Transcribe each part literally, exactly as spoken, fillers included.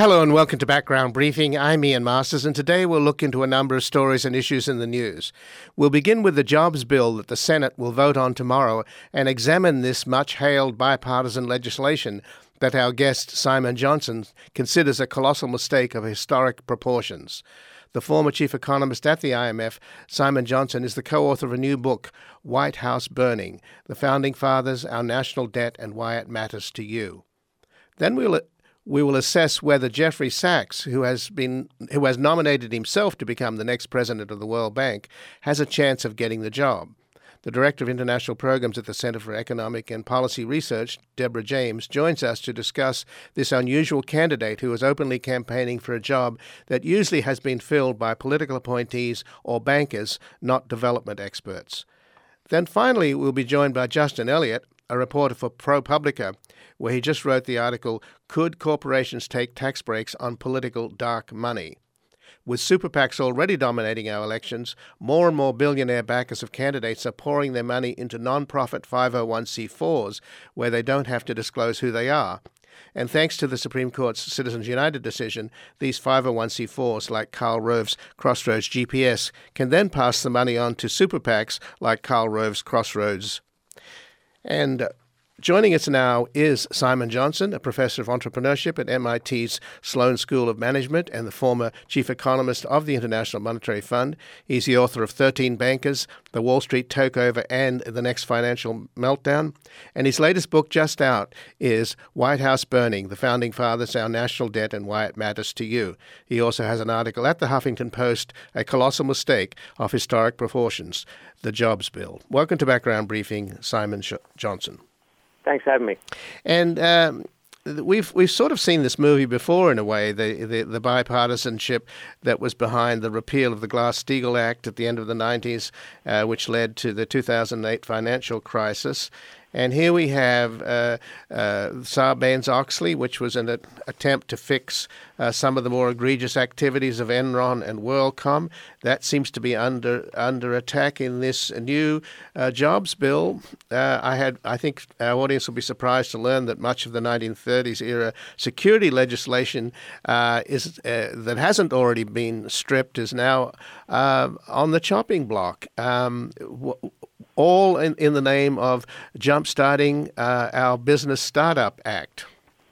Hello and welcome to Background Briefing. I'm Ian Masters, and today we'll look into a number of stories and issues in the news. We'll begin with the jobs bill that the Senate will vote on tomorrow and examine this much-hailed bipartisan legislation that our guest Simon Johnson considers a colossal mistake of historic proportions. The former chief economist at the I M F, Simon Johnson, is the co-author of a new book, White House Burning: The Founding Fathers, Our National Debt, and Why It Matters to You. Then we'll We will assess whether Jeffrey Sachs, who has been who has nominated himself to become the next president of the World Bank, has a chance of getting the job. The Director of International Programs at the Center for Economic and Policy Research, Deborah James, joins us to discuss this unusual candidate who is openly campaigning for a job that usually has been filled by political appointees or bankers, not development experts. Then finally, we'll be joined by Justin Elliott, a reporter for ProPublica, where he just wrote the article, Could Corporations Take Tax Breaks on Political Dark Money? With super PACs already dominating our elections, more and more billionaire backers of candidates are pouring their money into non-profit five oh one c fours where they don't have to disclose who they are. And thanks to the Supreme Court's Citizens United decision, these five oh one c fours like Karl Rove's Crossroads G P S can then pass the money on to super PACs like Karl Rove's Crossroads. And joining us now is Simon Johnson, a professor of entrepreneurship at M I T's Sloan School of Management and the former chief economist of the International Monetary Fund. He's the author of thirteen Bankers, The Wall Street Takeover, and The Next Financial Meltdown. And his latest book just out is White House Burning: The Founding Fathers, Our National Debt, and Why It Matters to You. He also has an article at the Huffington Post, A Colossal Mistake of Historic Proportions, The Jobs Bill. Welcome to Background Briefing, Simon Sh- Johnson. Thanks for having me. And um, we've we've sort of seen this movie before in a way, the, the the bipartisanship that was behind the repeal of the Glass-Steagall Act at the end of the nineties, uh, which led to the two thousand eight financial crisis. And here we have uh, uh, Sarbanes-Oxley, which was an a- attempt to fix uh, some of the more egregious activities of Enron and WorldCom. That seems to be under under attack in this new uh, jobs bill. Uh, I had, I think our audience will be surprised to learn that much of the nineteen thirties era security legislation uh, is uh, that hasn't already been stripped is now uh, on the chopping block. Um, w- all in, in the name of jump-starting uh, our Business Startup Act.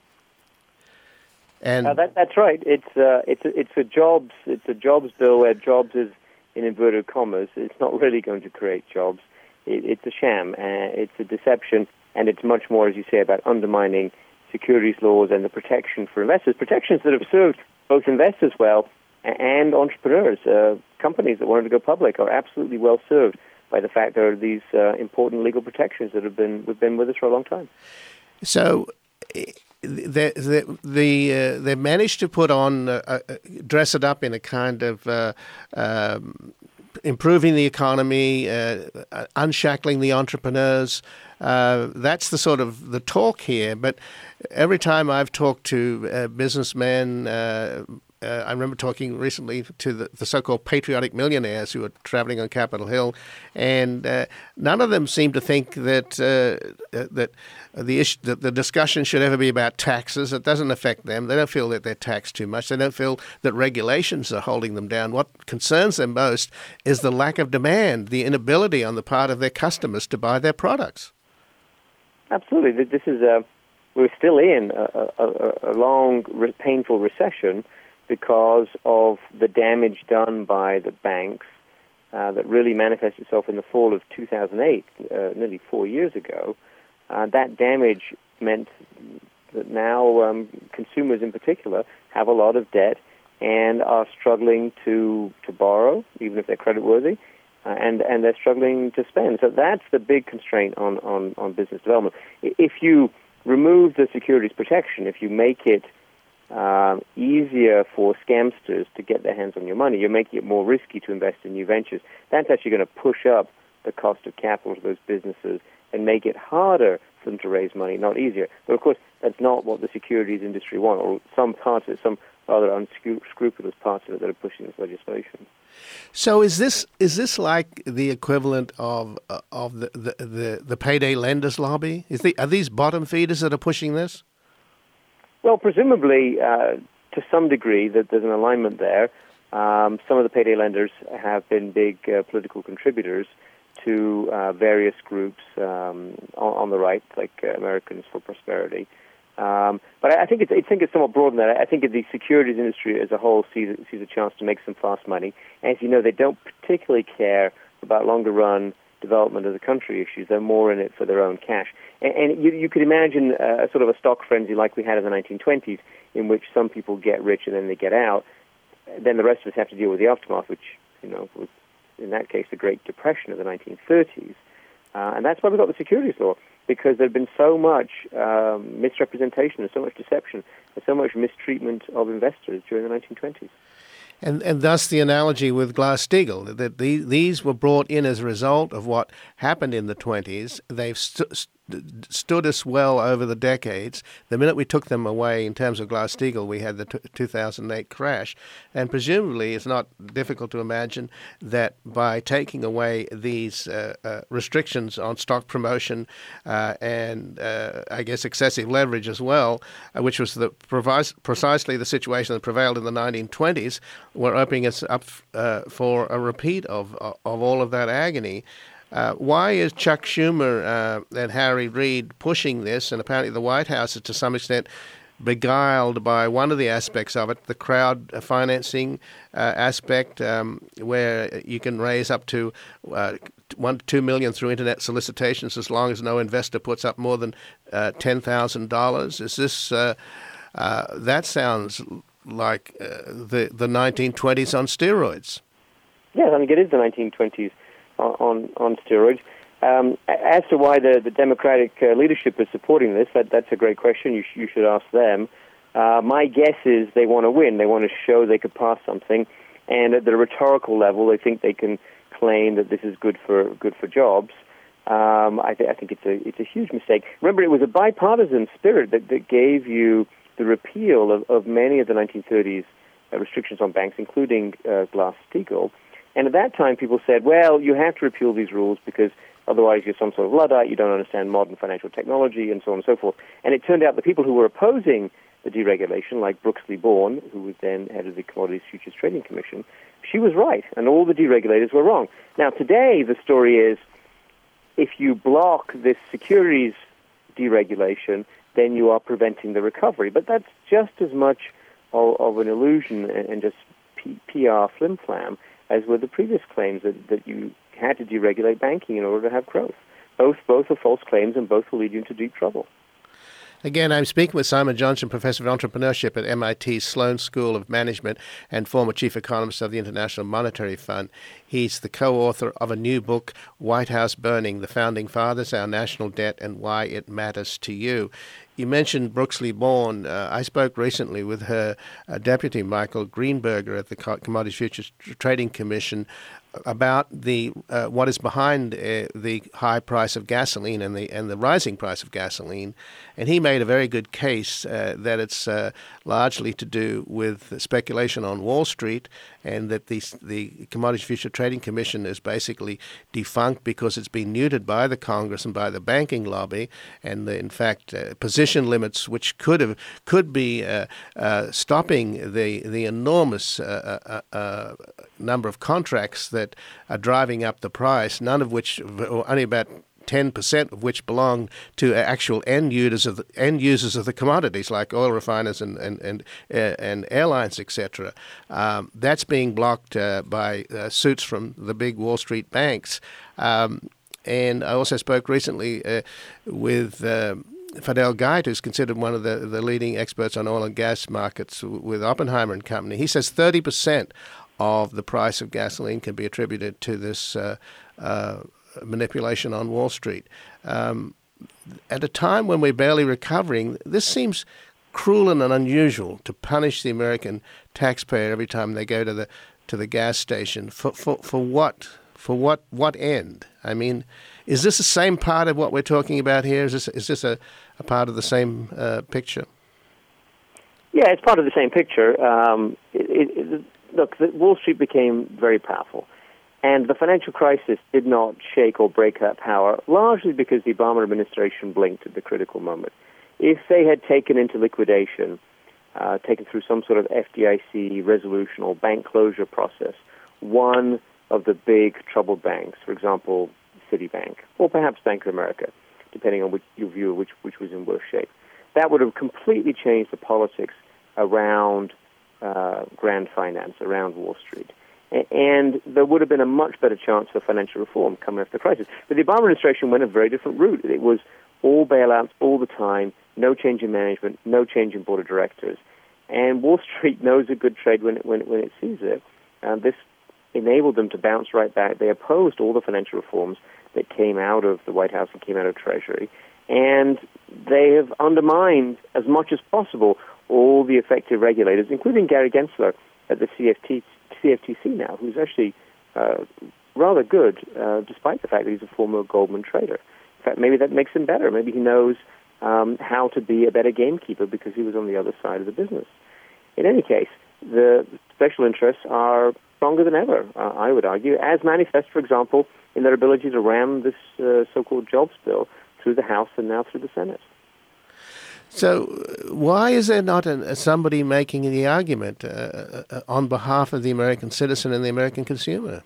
And uh, that, that's right. It's uh, it's a, it's a jobs it's a jobs bill where jobs is in inverted commas. It's not really going to create jobs. It, it's a sham. Uh, it's a deception, and it's much more, as you say, about undermining securities laws and the protection for investors. Protections that have served both investors well and entrepreneurs. Uh, companies that wanted to go public are absolutely well served by the fact there are these uh, important legal protections that have been have been with us for a long time. So they they the, uh, they managed to put on uh, uh, dress it up in a kind of uh, um, improving the economy, uh, unshackling the entrepreneurs. Uh, that's the sort of the talk here. But every time I've talked to uh, businessmen. Uh, Uh, I remember talking recently to the, the so-called patriotic millionaires who are traveling on Capitol Hill, and uh, none of them seem to think that uh, that the issue, that the discussion should ever be about taxes. It doesn't affect them. They don't feel that they're taxed too much. They don't feel that regulations are holding them down. What concerns them most is the lack of demand, the inability on the part of their customers to buy their products. Absolutely. This is a, we're still in a, a, a long, painful recession because of the damage done by the banks uh, that really manifests itself in the fall of two thousand eight, uh, nearly four years ago. Uh, that damage meant that now um, consumers in particular have a lot of debt and are struggling to, to borrow, even if they're creditworthy, uh, and, and they're struggling to spend. So that's the big constraint on, on, on business development. If you remove the securities protection, if you make it Um, easier for scamsters to get their hands on your money, you're making it more risky to invest in new ventures. That's actually going to push up the cost of capital to those businesses and make it harder for them to raise money, not easier. But of course, that's not what the securities industry want, or some parts of it, some rather unscrupulous parts of it that are pushing this legislation. So is this is this like the equivalent of uh, of the, the, the, the payday lenders lobby? Is the, are these bottom feeders that are pushing this? Well, presumably, uh, to some degree, that there's an alignment there. Um, some of the payday lenders have been big uh, political contributors to uh, various groups um, on, on the right, like uh, Americans for Prosperity. Um, but I, I think it's I think it's somewhat broader than that. I think the securities industry as a whole sees sees a chance to make some fast money. As you know, they don't particularly care about longer run development of the country issues. They're more in it for their own cash. And, and you, you could imagine uh, a sort of a stock frenzy like we had in the nineteen twenties, in which some people get rich and then they get out. Then the rest of us have to deal with the aftermath, which, you know, was in that case the Great Depression of the nineteen thirties. Uh, and that's why we got the securities law, because there had been so much um, misrepresentation and so much deception and so much mistreatment of investors during the nineteen twenties. And and thus the analogy with Glass-Steagall, that the, these were brought in as a result of what happened in the twenties. They've st- st- stood us well over the decades. The minute we took them away in terms of Glass-Steagall, we had the t- two thousand eight crash. And presumably it's not difficult to imagine that by taking away these uh, uh, restrictions on stock promotion uh, and uh, I guess excessive leverage as well, uh, which was the previs- precisely the situation that prevailed in the nineteen twenties, we're opening us up uh, for a repeat of, of all of that agony. Uh, why is Chuck Schumer uh, and Harry Reid pushing this? And apparently the White House is to some extent beguiled by one of the aspects of it, the crowd financing uh, aspect, um, where you can raise up to uh, one to two million through internet solicitations as long as no investor puts up more than uh, ten thousand dollars. Is this uh, uh, that sounds like uh, the the nineteen twenties on steroids? Yes, I think it is the nineteen twenties. On, on steroids. Um, as to why the, the Democratic uh, leadership is supporting this, that, that's a great question. You, sh- you should ask them. Uh, my guess is they want to win. They want to show they could pass something, and at the rhetorical level, they think they can claim that this is good for good for jobs. Um, I, th- I think it's a it's a huge mistake. Remember, it was a bipartisan spirit that, that gave you the repeal of, of many of the nineteen thirties uh, restrictions on banks, including uh, Glass-Steagall. And at that time, people said, well, you have to repeal these rules because otherwise you're some sort of Luddite, you don't understand modern financial technology, and so on and so forth. And it turned out the people who were opposing the deregulation, like Brooksley Born, who was then head of the Commodities Futures Trading Commission, she was right, and all the deregulators were wrong. Now, today, the story is, if you block this securities deregulation, then you are preventing the recovery. But that's just as much of, of an illusion and, and just P- PR flim-flam as were the previous claims that, that you had to deregulate banking in order to have growth. Both both are false claims, and both will lead you into deep trouble. Again, I'm speaking with Simon Johnson, Professor of Entrepreneurship at M I T's Sloan School of Management and former Chief Economist of the International Monetary Fund. He's the co-author of a new book, White House Burning, The Founding Fathers, Our National Debt, and Why It Matters to You. You mentioned Brooksley Born. Uh, I spoke recently with her uh, deputy, Michael Greenberger, at the Commodities Futures Trading Commission about the uh, what is behind uh, the high price of gasoline and the and the rising price of gasoline, and he made a very good case uh, that it's uh, largely to do with speculation on Wall Street, and that the the Commodities Futures Trading Commission is basically defunct because it's been neutered by the Congress and by the banking lobby, and the, in fact uh, position limits which could have could be uh, uh, stopping the the enormous uh, uh, uh, number of contracts that that are driving up the price, none of which, or only about ten percent of which belong to actual end users of the, end users of the commodities, like oil refiners and and and, uh, and airlines, et cetera. Um, that's being blocked uh, by uh, suits from the big Wall Street banks. Um, and I also spoke recently uh, with uh, Fidel Geit, who's considered one of the, the leading experts on oil and gas markets with Oppenheimer and Company. He says thirty percent of the price of gasoline can be attributed to this uh, uh, manipulation on Wall Street. Um, at a time when we're barely recovering, this seems cruel and unusual to punish the American taxpayer every time they go to the to the gas station. For for, for what? For what what end? I mean, is this the same part of what we're talking about here? Is this is this a, a part of the same uh, picture? Yeah, it's part of the same picture. Um, it, it, Look, the Wall Street became very powerful, and the financial crisis did not shake or break that power, largely because the Obama administration blinked at the critical moment. If they had taken into liquidation uh, taken through some sort of F D I C resolution or bank closure process, one of the big troubled banks, for example, Citibank, or perhaps Bank of America, depending on which your view of which, which was in worse shape. That would have completely changed the politics around uh, grand finance, around Wall Street. And there would have been a much better chance for financial reform coming after the crisis. But the Obama administration went a very different route. It was all bailouts all the time, no change in management, no change in board of directors. And Wall Street knows a good trade when it, when, when it sees it. And this enabled them to bounce right back. They opposed all the financial reforms that came out of the White House and came out of Treasury. And they have undermined as much as possible all the effective regulators, including Gary Gensler at the C F T C F T C now, who's actually uh, rather good, uh, despite the fact that he's a former Goldman trader. In fact, maybe that makes him better. Maybe he knows um, how to be a better gamekeeper because he was on the other side of the business. In any case, the special interests are stronger than ever, uh, I would argue, as manifest, for example, in their ability to ram this uh, so-called jobs bill through the House and now through the Senate. So why is there not a, somebody making the argument uh, uh, on behalf of the American citizen and the American consumer?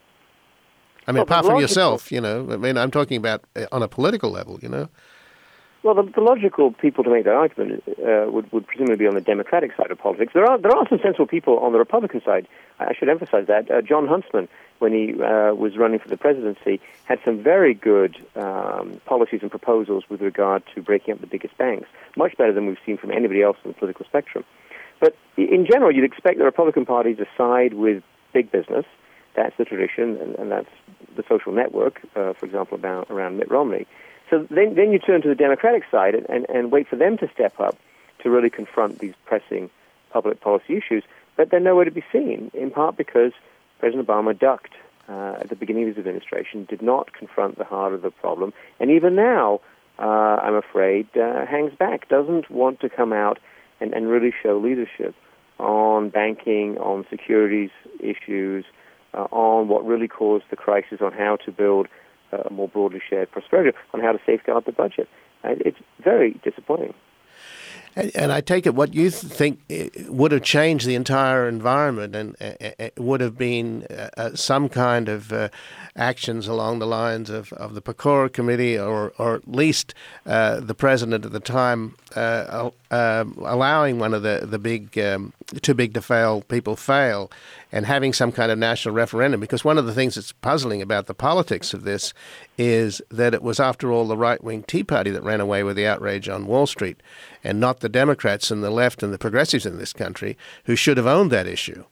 I mean, well, apart from yourself, you know, I mean, I'm talking about on a political level, you know. Well, the, the logical people to make that argument uh, would, would presumably be on the Democratic side of politics. There are there are some sensible people on the Republican side. I should emphasize that. Uh, John Huntsman, when he uh, was running for the presidency, had some very good um, policies and proposals with regard to breaking up the biggest banks, much better than we've seen from anybody else on the political spectrum. But in general, you'd expect the Republican Party to side with big business. That's the tradition, and, and that's the social network, uh, for example, about, around Mitt Romney. So then, then you turn to the Democratic side and, and, and wait for them to step up to really confront these pressing public policy issues. But they're nowhere to be seen, in part because President Obama ducked uh, at the beginning of his administration, did not confront the heart of the problem, and even now, uh, I'm afraid, uh, hangs back, doesn't want to come out and, and really show leadership on banking, on securities issues, uh, on what really caused the crisis, on how to build a more broadly shared prosperity, on how to safeguard the budget. And it's very disappointing. And, and I take it what you think would have changed the entire environment and uh, would have been uh, some kind of uh, actions along the lines of, of the Pecora Committee, or, or at least uh, the president at the time uh, uh, allowing one of the, the big, um, too big to fail people fail, and having some kind of national referendum. Because one of the things that's puzzling about the politics of this is that it was, after all, the right-wing Tea Party that ran away with the outrage on Wall Street, and not the Democrats and the left and the progressives in this country, who should have owned that issue.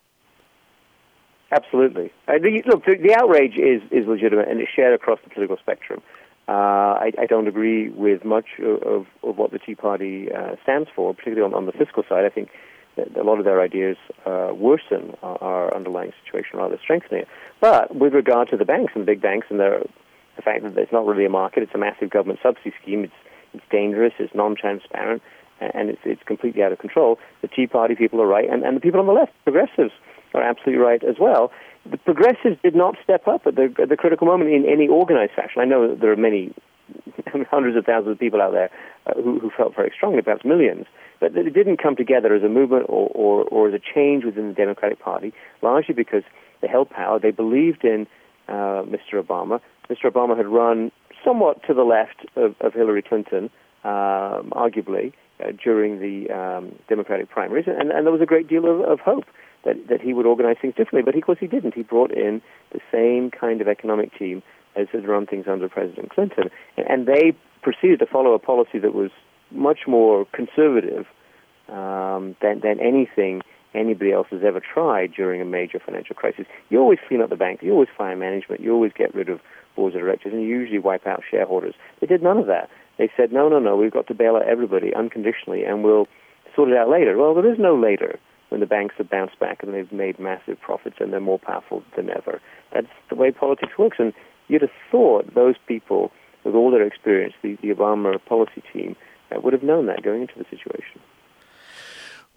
Absolutely. Uh, the, look, the, the outrage is, is legitimate, and it's shared across the political spectrum. Uh, I, I don't agree with much of, of what the Tea Party uh, stands for, particularly on, on the fiscal side. I think that a lot of their ideas uh, worsen our, our underlying situation rather than strengthen it. But with regard to the banks and the big banks and their, the fact that it's not really a market, it's a massive government subsidy scheme, it's, it's dangerous, it's non-transparent, and it's, it's completely out of control, the Tea Party people are right, and, and the people on the left, progressives, are absolutely right as well. The progressives did not step up at the, at the critical moment in any organized fashion. I know that there are many, hundreds of thousands of people out there uh, who, who felt very strongly, perhaps millions, but it didn't come together as a movement or, or, or as a change within the Democratic Party, largely because they held power. They believed in uh, Mister Obama. Mister Obama had run somewhat to the left of, of Hillary Clinton, um, arguably, uh, during the um, Democratic primaries, and, and there was a great deal of, of hope that, that he would organize things differently. But of course he didn't. He brought in the same kind of economic team as had run things under President Clinton. And, and they proceeded to follow a policy that was much more conservative um, than, than anything anybody else has ever tried during a major financial crisis. You always clean up the bank, you always fire management, you always get rid of boards of directors, and you usually wipe out shareholders. They did none of that. They said, no, no, no, we've got to bail out everybody unconditionally, and we'll sort it out later. Well, there is no later when the banks have bounced back and they've made massive profits and they're more powerful than ever. That's the way politics works, and you'd have thought those people, with all their experience, the, the Obama policy team, uh, would have known that going into the situation.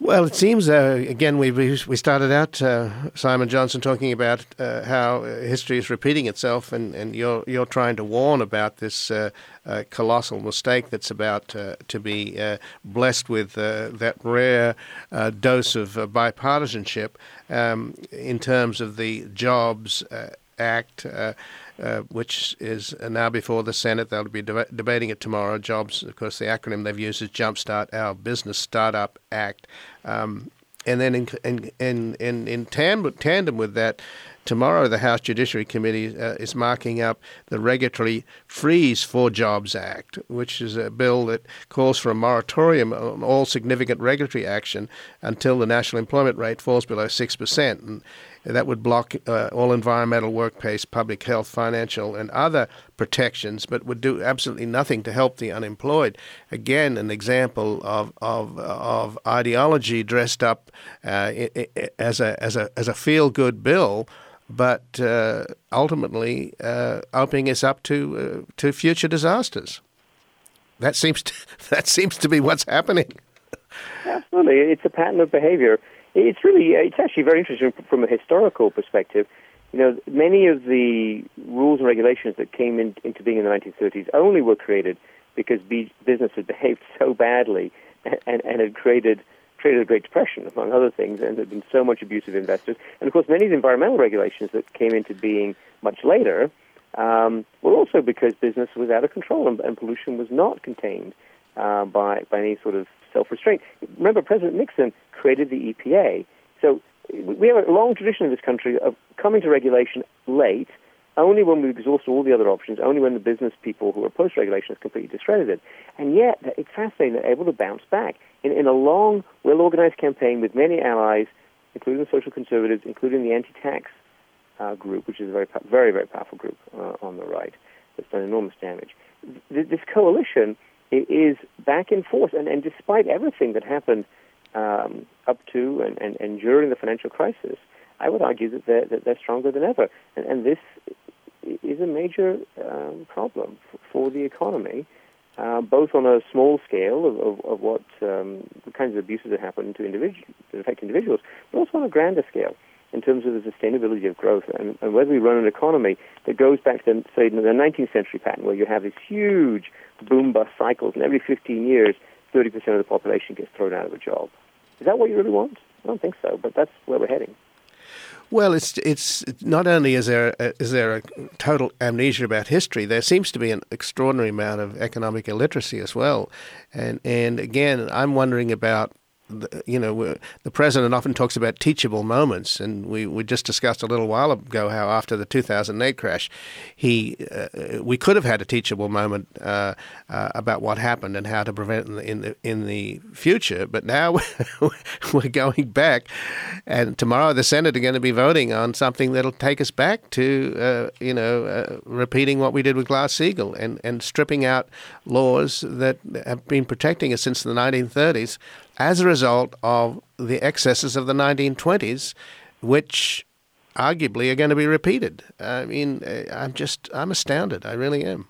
Well, it seems, uh, again, we we started out, uh, Simon Johnson, talking about uh, how history is repeating itself, and, and you're you're trying to warn about this uh, uh, colossal mistake that's about uh, to be uh, blessed with uh, that rare uh, dose of uh, bipartisanship um, in terms of the Jobs uh, Act, uh, uh, which is now before the Senate. They'll be deba- debating it tomorrow. Jobs, of course, the acronym they've used is Jumpstart Our Business Startup Act. Um, and then in in in in, in tandem, tandem with that, tomorrow the House Judiciary Committee uh, is marking up the Regulatory Freeze for Jobs Act, which is a bill that calls for a moratorium on all significant regulatory action until the national employment rate falls below six percent. And that would block uh, all environmental, workplace, public health, financial, and other protections, but would do absolutely nothing to help the unemployed. Again, an example of of, of ideology dressed up uh, as a as a as a feel-good bill, but uh, ultimately uh, opening us up to uh, to future disasters. That seems to, that seems to be what's happening. Absolutely, it's a pattern of behavior. It's really, it's actually very interesting from a historical perspective. You know, many of the rules and regulations that came in, into being in the nineteen thirties only were created because business had behaved so badly and, and had created created a Great Depression, among other things, and there had been so much abuse of investors. And, of course, many of the environmental regulations that came into being much later um, were also because business was out of control and, and pollution was not contained uh, by, by any sort of self-restraint. Remember, President Nixon created the E P A. So we have a long tradition in this country of coming to regulation late, only when we exhaust all the other options, only when the business people who are post-regulation is completely discredited. And yet, it's fascinating, they're able to bounce back. In, in a long, well-organized campaign with many allies, including the social conservatives, including the anti-tax uh, group, which is a very, very, very powerful group uh, on the right, that's done enormous damage. Th- this coalition is back in force, and, and despite everything that happened um, up to and, and, and during the financial crisis, I would argue that they're, that they're stronger than ever. And, and this is a major um, problem f- for the economy, uh, both on a small scale of, of, of what um, the kinds of abuses that happen to individuals, that affect individuals, but also on a grander scale in terms of the sustainability of growth and, and whether we run an economy that goes back to, say, the nineteenth century pattern where you have these huge boom-bust cycles, and every fifteen years, thirty percent of the population gets thrown out of a job. Is that what you really want? I don't think so, but that's where we're heading. Well, it's it's not only is there a, is there a total amnesia about history, there seems to be an extraordinary amount of economic illiteracy as well. And and again, I'm wondering about, the, you know, the president often talks about teachable moments, and we, we just discussed a little while ago how after the two thousand eight crash, he uh, we could have had a teachable moment uh, uh, about what happened and how to prevent it in the in the, in the future. But now we're going back, and tomorrow the Senate are going to be voting on something that'll take us back to uh, you know uh, repeating what we did with Glass-Steagall and and stripping out laws that have been protecting us since the nineteen thirties. As a result of the excesses of the nineteen twenties, which arguably are going to be repeated. I mean, I'm just, I'm astounded. I really am.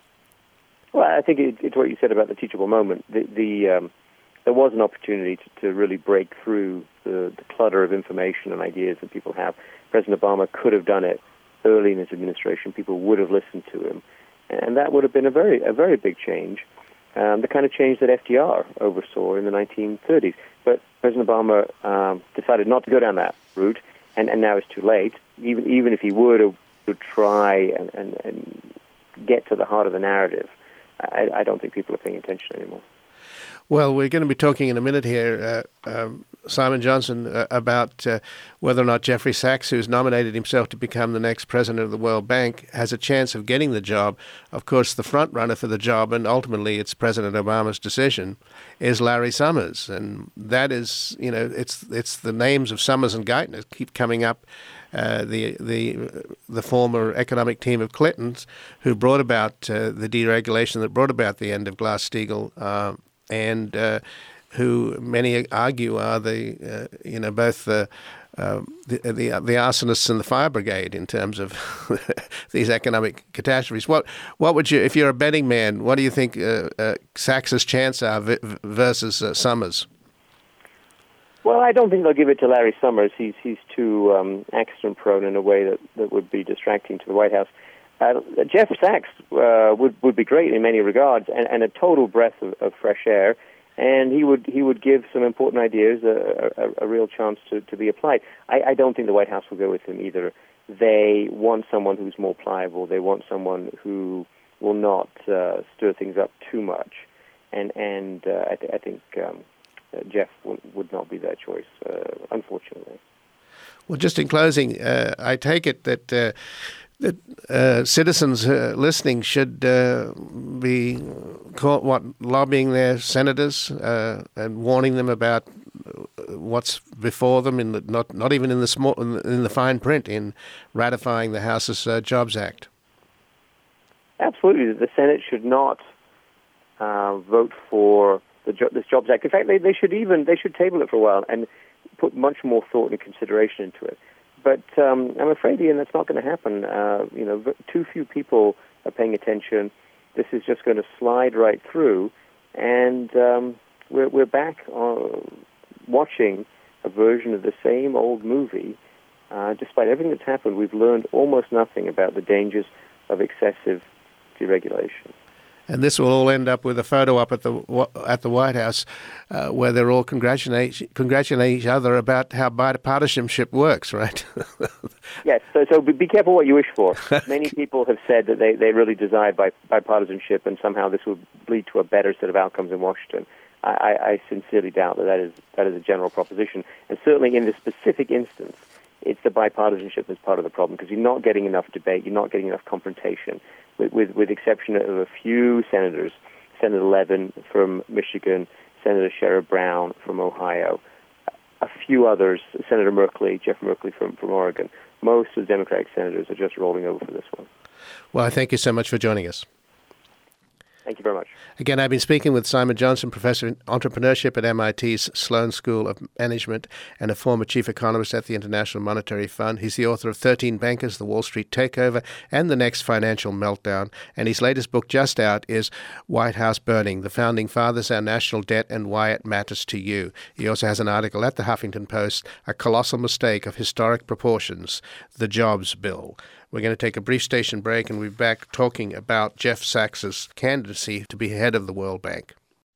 Well, I think it, it's what you said about the teachable moment. The, the um, there was an opportunity to, to really break through the, the clutter of information and ideas that people have. President Obama could have done it early in his administration. People would have listened to him, and that would have been a very, a very big change. Um, the kind of change that F D R oversaw in the nineteen thirties. But President Obama um, decided not to go down that route, and, and now it's too late. Even even if he would have, would try and, and, and get to the heart of the narrative, I, I don't think people are paying attention anymore. Well, we're going to be talking in a minute here, uh, um, Simon Johnson, uh, about uh, whether or not Jeffrey Sachs, who's nominated himself to become the next president of the World Bank, has a chance of getting the job. Of course, the front runner for the job, and ultimately it's President Obama's decision, is Larry Summers. And that is, you know, it's it's the names of Summers and Guyton that keep coming up. Uh, the the the former economic team of Clintons who brought about uh, the deregulation that brought about the end of Glass-Steagall, uh, and uh, who many argue are the uh, you know both the, uh, the the the arsonists and the fire brigade in terms of these economic catastrophes. What what would you, if you're a betting man, what do you think uh, uh, Sachs's chance are v- versus uh, Summers? Well, I don't think they'll give it to Larry Summers. He's he's too um, accident-prone in a way that, that would be distracting to the White House. Uh, Jeff Sachs uh, would would be great in many regards, and, and a total breath of, of fresh air. And he would he would give some important ideas a, a, a real chance to, to be applied. I, I don't think the White House will go with him either. They want someone who's more pliable. They want someone who will not uh, stir things up too much. And and uh, I, th- I think um, uh, Jeff w- would not be their choice, uh, unfortunately. Well, just in closing, uh, I take it that uh, that uh, citizens uh, listening should uh, be caught, what lobbying their senators uh, and warning them about what's before them, in the, not not even in the small in the, in the fine print, in ratifying the House's uh, Jobs Act. Absolutely, the Senate should not uh, vote for the jo- this Jobs Act. In fact, they, they should even they should table it for a while and put much more thought and consideration into it. But um, I'm afraid, Ian, that's not going to happen. Uh, you know, too few people are paying attention. This is just going to slide right through, and um, we're we're back on watching a version of the same old movie. Uh, despite everything that's happened, we've learned almost nothing about the dangers of excessive deregulation. And this will all end up with a photo up at the at the White House uh, where they're all congratulate congratulate each other about how bipartisanship works, right? Yes, so so be careful what you wish for. Many people have said that they, they really desire bi- bipartisanship, and somehow this will lead to a better set of outcomes in Washington. I, I, I sincerely doubt that that is, that is a general proposition. And certainly in this specific instance, it's the bipartisanship that's part of the problem, because you're not getting enough debate, you're not getting enough confrontation. With, with, with exception of a few senators, Senator Levin from Michigan, Senator Sherrod Brown from Ohio, a few others, Senator Merkley, Jeff Merkley from, from Oregon. Most of the Democratic senators are just rolling over for this one. Well, I thank you so much for joining us. Thank you very much. Again, I've been speaking with Simon Johnson, Professor in Entrepreneurship at M I T's Sloan School of Management and a former Chief Economist at the International Monetary Fund. He's the author of thirteen Bankers, The Wall Street Takeover, and The Next Financial Meltdown. And his latest book just out is White House Burning, The Founding Fathers, Our National Debt, and Why It Matters to You. He also has an article at the Huffington Post, A Colossal Mistake of Historic Proportions, The Jobs Bill. We're going to take a brief station break, and we'll be back talking about Jeff Sachs's candidacy to be head of the World Bank.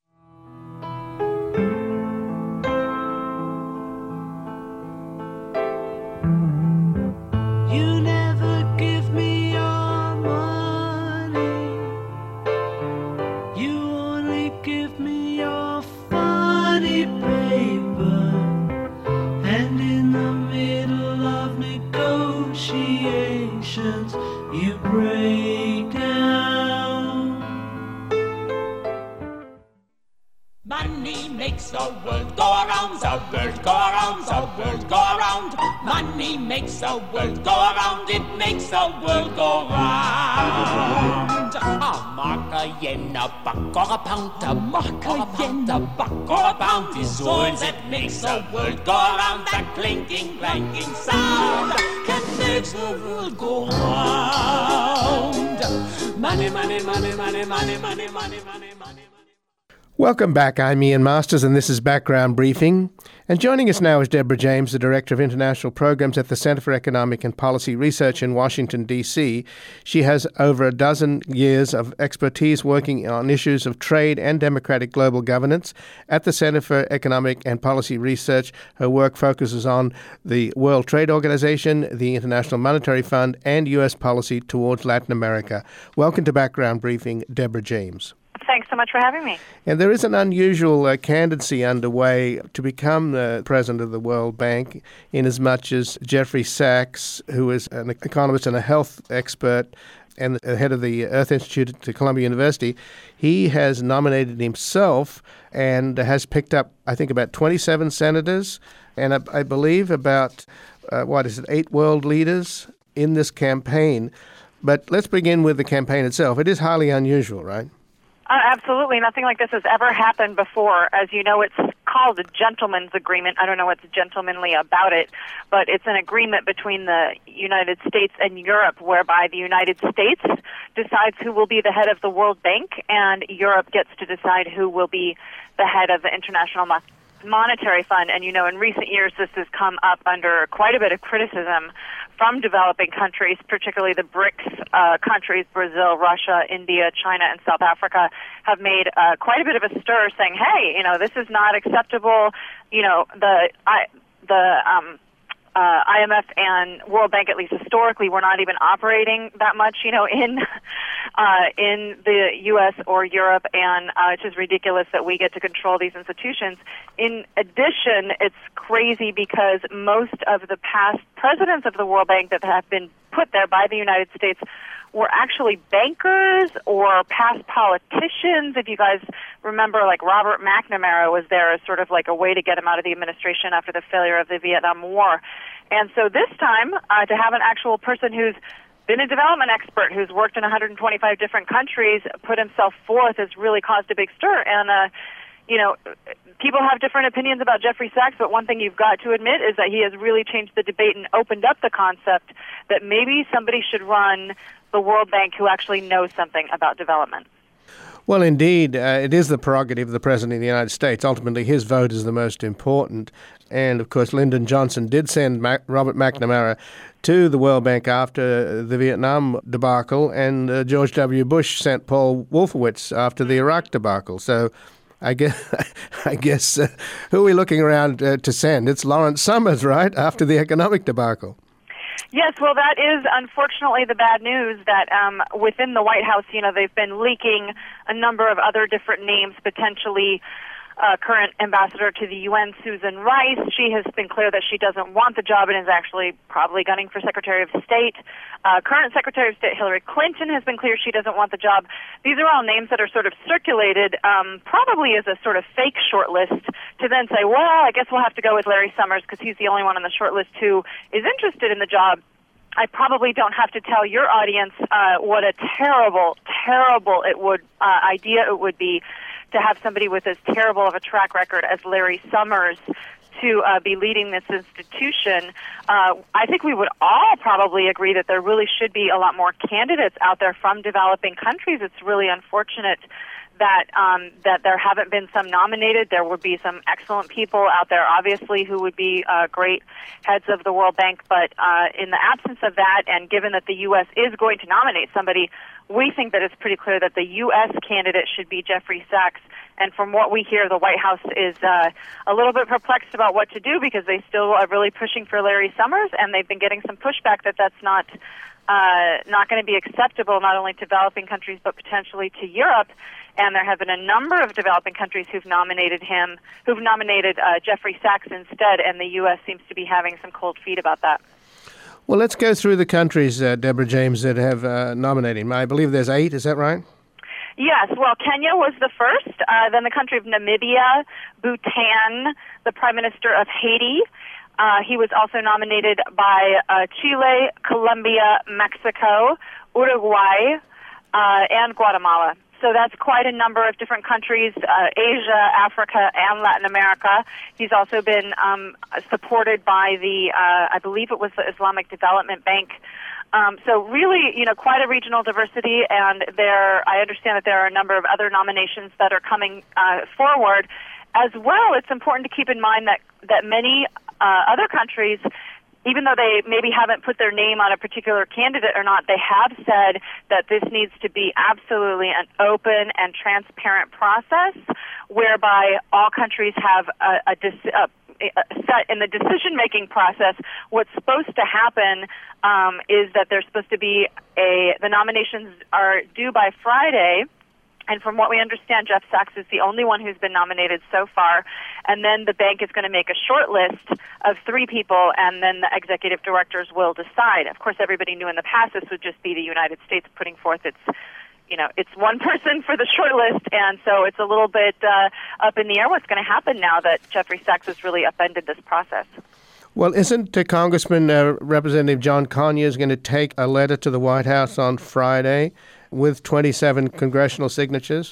You never give me your money. You only give me your funny paper. And in the middle of negotiations, you break down. Money makes the world go around, the world go around, the world go around. Money makes the world go around, it makes the world go round. A mark, a yen, a buck, or a pound, a mark, a yen, a buck, or a pound is all that makes the world go around. That clinking, clanking sound that makes the world go round. Money, money, money, money, money, money, money, money, money. Welcome back. I'm Ian Masters, and this is Background Briefing. And joining us now is Deborah James, the Director of International Programs at the Center for Economic and Policy Research in Washington, D C She has over a dozen years of expertise working on issues of trade and democratic global governance. At the Center for Economic and Policy Research, her work focuses on the World Trade Organization, the International Monetary Fund, and U S policy towards Latin America. Welcome to Background Briefing, Deborah James. Thanks so much for having me. And there is an unusual uh, candidacy underway to become the president of the World Bank, inasmuch as Jeffrey Sachs, who is an economist and a health expert and the head of the Earth Institute at Columbia University, he has nominated himself and has picked up, I think, about twenty-seven senators and I, I believe about, uh, what is it, eight world leaders in this campaign. But let's begin with the campaign itself. It is highly unusual, right? Uh, absolutely. Nothing like this has ever happened before. As you know, it's called a gentleman's agreement. I don't know what's gentlemanly about it, but it's an agreement between the United States and Europe whereby the United States decides who will be the head of the World Bank, and Europe gets to decide who will be the head of the International Mo- Monetary Fund. And, you know, in recent years, this has come up under quite a bit of criticism from developing countries, particularly the BRICS uh, countries, Brazil, Russia, India, China, and South Africa, have made uh, quite a bit of a stir saying, hey, you know, this is not acceptable. You know, the I, the um, uh, I M F and World Bank, at least historically, were not even operating that much, you know, in uh, in the U S or Europe, and uh, it's just ridiculous that we get to control these institutions. In addition, it's crazy because most of the past presidents of the World Bank that have been put there by the United States were actually bankers or past politicians. If you guys remember, like Robert McNamara was there as sort of like a way to get him out of the administration after the failure of the Vietnam War. And so this time, uh, to have an actual person who's been a development expert, who's worked in one hundred twenty-five different countries, put himself forth, has really caused a big stir. And, uh, you know, people have different opinions about Jeffrey Sachs, but one thing you've got to admit is that he has really changed the debate and opened up the concept that maybe somebody should run the World Bank who actually knows something about development. Well, indeed, uh, it is the prerogative of the President of the United States. Ultimately, his vote is the most important. And, of course, Lyndon Johnson did send Mac- Robert McNamara to the World Bank after the Vietnam debacle, and uh, George W. Bush sent Paul Wolfowitz after the Iraq debacle. So I guess, I guess uh, who are we looking around uh, to send? It's Lawrence Summers, right, after the economic debacle. Yes, well, that is unfortunately the bad news that um, within the White House, you know, they've been leaking a number of other different names, potentially uh, current ambassador to the U N, Susan Rice. She has been clear that she doesn't want the job and is actually probably gunning for Secretary of State. Uh, current Secretary of State Hillary Clinton has been clear she doesn't want the job. These are all names that are sort of circulated, um, probably as a sort of fake shortlist, to then say, well, I guess we'll have to go with Larry Summers because he's the only one on the shortlist who is interested in the job. I probably don't have to tell your audience uh, what a terrible, terrible it would uh, idea it would be to have somebody with as terrible of a track record as Larry Summers to uh, be leading this institution. Uh, I think we would all probably agree that there really should be a lot more candidates out there from developing countries. It's really unfortunate that um, that there haven't been some nominated. There would be some excellent people out there, obviously, who would be uh, great heads of the World Bank. But uh, in the absence of that, and given that the U S is going to nominate somebody, we think that it's pretty clear that the U S candidate should be Jeffrey Sachs. And from what we hear, the White House is uh, a little bit perplexed about what to do because they still are really pushing for Larry Summers, and they've been getting some pushback that that's not uh, not going to be acceptable, not only to developing countries but potentially to Europe. And there have been a number of developing countries who've nominated him, who've nominated uh, Jeffrey Sachs instead, and the U S seems to be having some cold feet about that. Well, let's go through the countries, uh, Deborah James, that have uh, nominated him. I believe there's eight, is that right? Yes, well, Kenya was the first, uh, then the country of Namibia, Bhutan, the Prime Minister of Haiti. Uh, he was also nominated by uh, Chile, Colombia, Mexico, Uruguay, uh, and Guatemala. So that's quite a number of different countries, uh, Asia, Africa, and Latin America. He's also been um, supported by the, uh, I believe it was the Islamic Development Bank. Um, so really, you know, quite a regional diversity, and there, I understand that there are a number of other nominations that are coming uh, forward. As well, it's important to keep in mind that, that many uh, other countries, even though they maybe haven't put their name on a particular candidate or not, they have said that this needs to be absolutely an open and transparent process whereby all countries have a, a, a, a set in the decision-making process. What's supposed to happen um, is that there's supposed to be a, the nominations are due by Friday. And from what we understand, Jeff Sachs is the only one who's been nominated so far. And then the bank is going to make a short list of three people, and then the executive directors will decide. Of course, everybody knew in the past this would just be the United States putting forth its, you know, it's one person for the short list. And so it's a little bit uh, up in the air what's going to happen now that Jeffrey Sachs has really upended this process. Well, isn't uh, Congressman uh, Representative John Conyers going to take a letter to the White House on Friday with twenty-seven congressional signatures?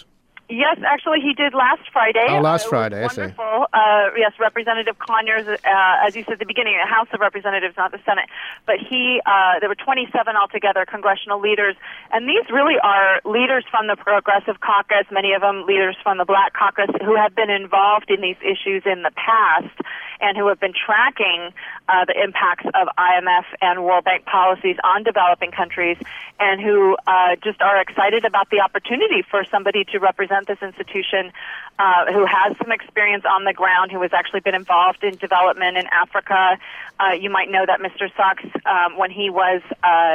Yes, actually, he did last Friday. Oh, last uh, Friday, I see. Wonderful. Uh, yes, Representative Conyers, uh, as you said at the beginning, the House of Representatives, not the Senate. But he, uh, there were twenty-seven altogether congressional leaders, and these really are leaders from the Progressive Caucus, many of them leaders from the Black Caucus, who have been involved in these issues in the past and who have been tracking uh, the impacts of I M F and World Bank policies on developing countries, and who uh, just are excited about the opportunity for somebody to represent this institution uh, who has some experience on the ground, who has actually been involved in development in Africa. Uh, you might know that Mister Sachs, um, when he was, uh,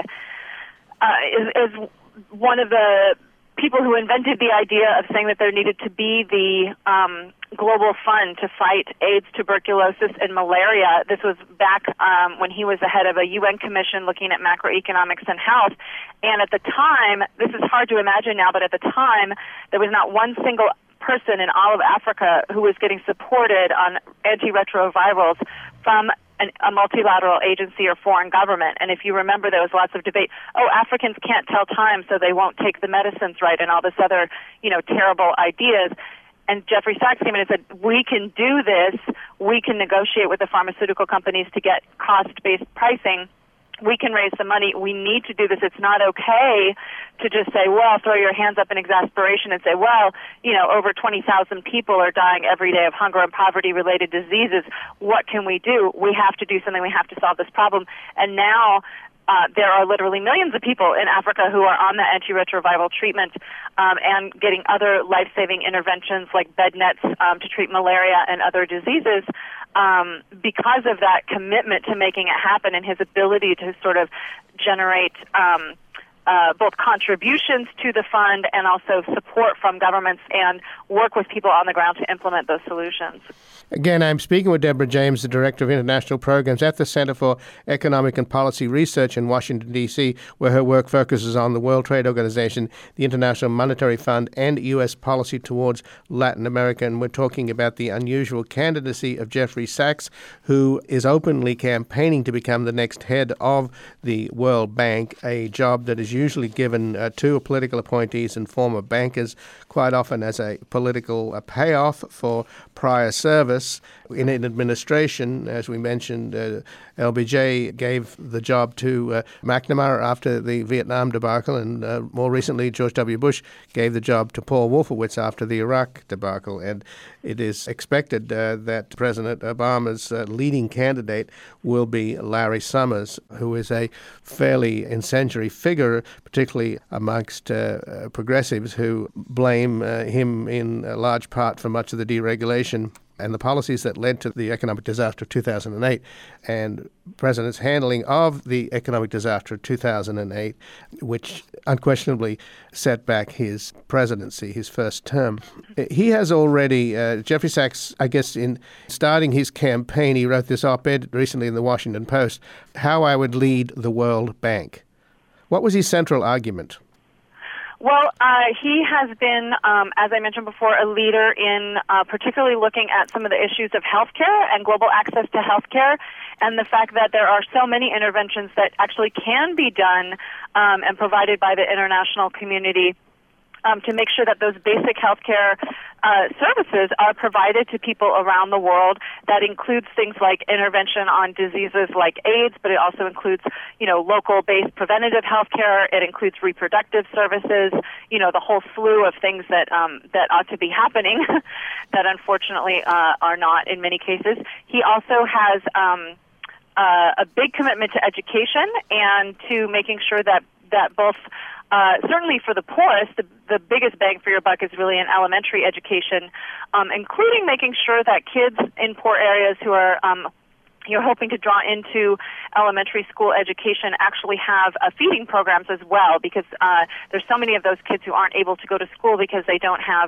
uh, is, is one of the people who invented the idea of saying that there needed to be the um, global fund to fight AIDS, tuberculosis, and malaria. This was back um, when he was the head of a U N commission looking at macroeconomics and health. And at the time, this is hard to imagine now, but at the time, there was not one single person in all of Africa who was getting supported on antiretrovirals from an, a multilateral agency or foreign government. And if you remember, there was lots of debate, oh, Africans can't tell time, so they won't take the medicines right, and all this other, you know, terrible ideas. And Jeffrey Sachs came in and said, we can do this. We can negotiate with the pharmaceutical companies to get cost-based pricing. We can raise the money. We need to do this. It's not okay to just say, well, throw your hands up in exasperation and say, well, you know, over twenty thousand people are dying every day of hunger and poverty-related diseases. What can we do? We have to do something. We have to solve this problem. And now Uh, there are literally millions of people in Africa who are on the antiretroviral treatment um, and getting other life-saving interventions like bed nets um, to treat malaria and other diseases um, because of that commitment to making it happen and his ability to sort of generate um, uh, both contributions to the fund and also support from governments and work with people on the ground to implement those solutions. Again, I'm speaking with Deborah James, the Director of International Programs at the Center for Economic and Policy Research in Washington, D C, where her work focuses on the World Trade Organization, the International Monetary Fund, and U S policy towards Latin America. And we're talking about the unusual candidacy of Jeffrey Sachs, who is openly campaigning to become the next head of the World Bank, a job that is usually given uh, to political appointees and former bankers, quite often as a political uh, payoff for prior service. In an administration, as we mentioned, uh, L B J gave the job to uh, McNamara after the Vietnam debacle, and uh, more recently George W. Bush gave the job to Paul Wolfowitz after the Iraq debacle. And it is expected uh, that President Obama's uh, leading candidate will be Larry Summers, who is a fairly incendiary figure, particularly amongst uh, uh, progressives who blame uh, him in a large part for much of the deregulation and the policies that led to the economic disaster of two thousand eight, and President's handling of the economic disaster of two thousand eight, which unquestionably set back his presidency, his first term. He has already, uh, Jeffrey Sachs, I guess, in starting his campaign, he wrote this op-ed recently in the Washington Post, How I Would Lead the World Bank. What was his central argument? Well, uh, he has been, um, as I mentioned before, a leader in uh, particularly looking at some of the issues of healthcare and global access to healthcare, and the fact that there are so many interventions that actually can be done um, and provided by the international community um, to make sure that those basic healthcare uh, services are provided to people around the world. That includes things like intervention on diseases like AIDS, but it also includes, you know, local-based preventative healthcare. It includes reproductive services, you know, the whole slew of things that um, that ought to be happening that unfortunately uh, are not in many cases. He also has um, uh, a big commitment to education and to making sure that that both Uh, certainly for the poorest, the, the biggest bang for your buck is really in elementary education, um, including making sure that kids in poor areas who are um, you're hoping to draw into elementary school education actually have uh, feeding programs as well, because uh, there's so many of those kids who aren't able to go to school because they don't have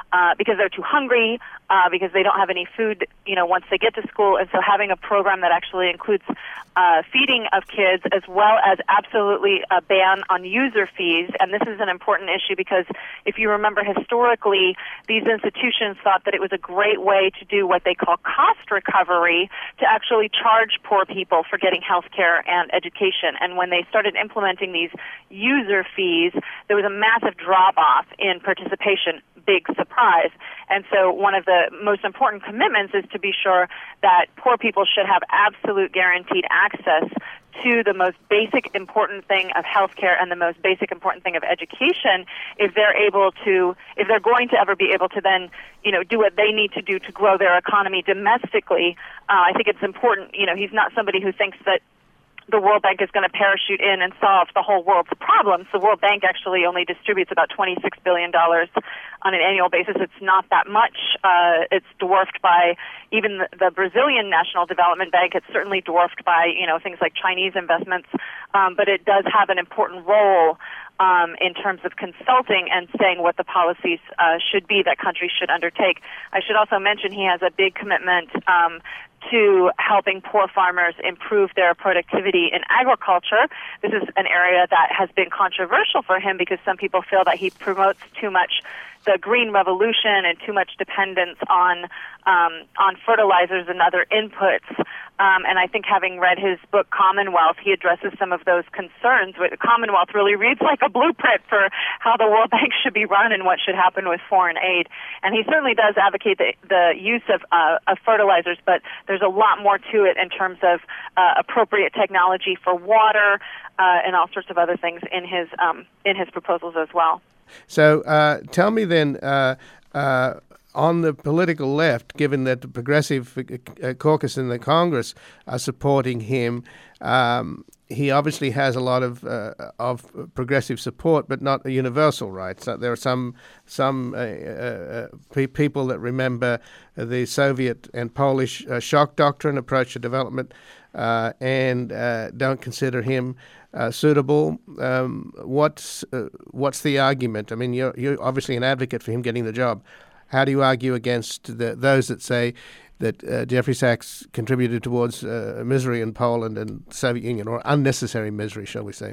uh, because they're too hungry, uh, because they don't have any food, you know, once they get to school. And so having a program that actually includes uh, feeding of kids, as well as absolutely a ban on user fees. And this is an important issue because if you remember historically, these institutions thought that it was a great way to do what they call cost recovery, to actually charge poor people for getting health care and education. And when they started implementing these user fees, there was a massive drop-off in participation. Big surprise. And so one of the most important commitments is to be sure that poor people should have absolute guaranteed access to the most basic important thing of healthcare and the most basic important thing of education if they're able to, if they're going to ever be able to then, you know, do what they need to do to grow their economy domestically. Uh, I think it's important, you know, he's not somebody who thinks that the World Bank is going to parachute in and solve the whole world's problems. The World Bank actually only distributes about twenty-six billion dollars on an annual basis. It's not that much. Uh, it's dwarfed by even the, the Brazilian National Development Bank. It's certainly dwarfed by, you know, things like Chinese investments. Um, but it does have an important role um, in terms of consulting and saying what the policies uh, should be that countries should undertake. I should also mention he has a big commitment um, to helping poor farmers improve their productivity in agriculture. This is an area that has been controversial for him because some people feel that he promotes too much the green revolution and too much dependence on um, on fertilizers and other inputs. Um, and I think having read his book Commonwealth, he addresses some of those concerns. Commonwealth really reads like a blueprint for how the World Bank should be run and what should happen with foreign aid. And he certainly does advocate the, the use of, uh, of fertilizers, but there's a lot more to it in terms of uh, appropriate technology for water uh, and all sorts of other things in his um, in his proposals as well. So uh, tell me then, uh, uh, on the political left, given that the Progressive uh, Caucus in the Congress are supporting him, um, he obviously has a lot of uh, of progressive support, but not a universal, right? So there are some some uh, uh, pe- people that remember the Soviet and Polish uh, shock doctrine approach to development uh, and uh, don't consider him Uh, suitable. Um, what's uh, what's the argument? I mean, you're you're obviously an advocate for him getting the job. How do you argue against the, those that say that uh, Jeffrey Sachs contributed towards uh, misery in Poland and the Soviet Union, or unnecessary misery, shall we say?